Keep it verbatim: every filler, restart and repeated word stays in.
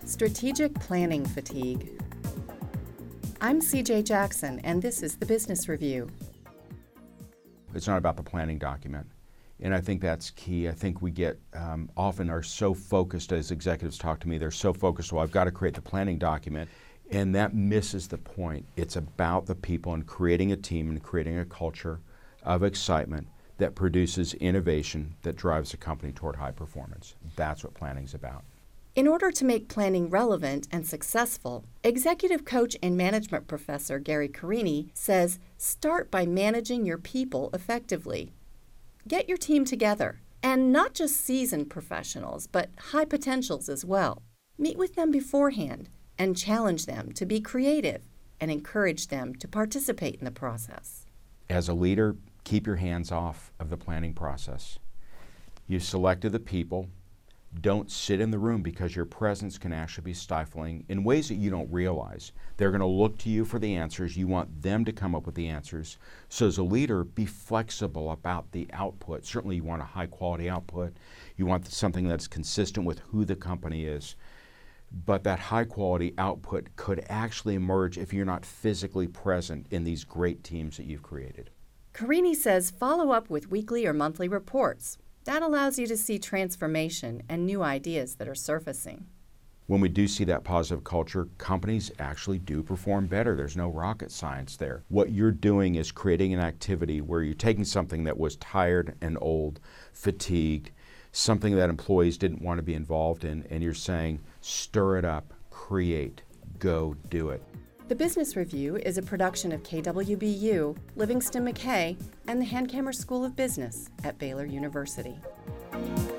Strategic planning fatigue. I'm C J Jackson, and this is the Business Review. It's not about the planning document, and I think that's key. I think we get um, often are so focused, as executives talk to me, they're so focused, well, I've got to create the planning document, and that misses the point. It's about the people and creating a team and creating a culture of excitement that produces innovation that drives a company toward high performance. That's what planning's about. In order to make planning relevant and successful, executive coach and management professor Gary Carini says, start by managing your people effectively. Get your team together, and not just seasoned professionals, but high potentials as well. Meet with them beforehand and challenge them to be creative and encourage them to participate in the process. As a leader, keep your hands off of the planning process. You've selected the people. Don't sit in the room, because your presence can actually be stifling in ways that you don't realize. They're going to look to you for the answers. You want them to come up with the answers. So as a leader, be flexible about the output. Certainly you want a high quality output. You want something that's consistent with who the company is. But that high quality output could actually emerge if you're not physically present in these great teams that you've created. Carini says follow up with weekly or monthly reports. That allows you to see transformation and new ideas that are surfacing. When we do see that positive culture, companies actually do perform better. There's no rocket science there. What you're doing is creating an activity where you're taking something that was tired and old, fatigued, something that employees didn't want to be involved in, and you're saying, stir it up, create, go do it. The Business Review is a production of K W B U, Livingston McKay, and the Hankamer School of Business at Baylor University.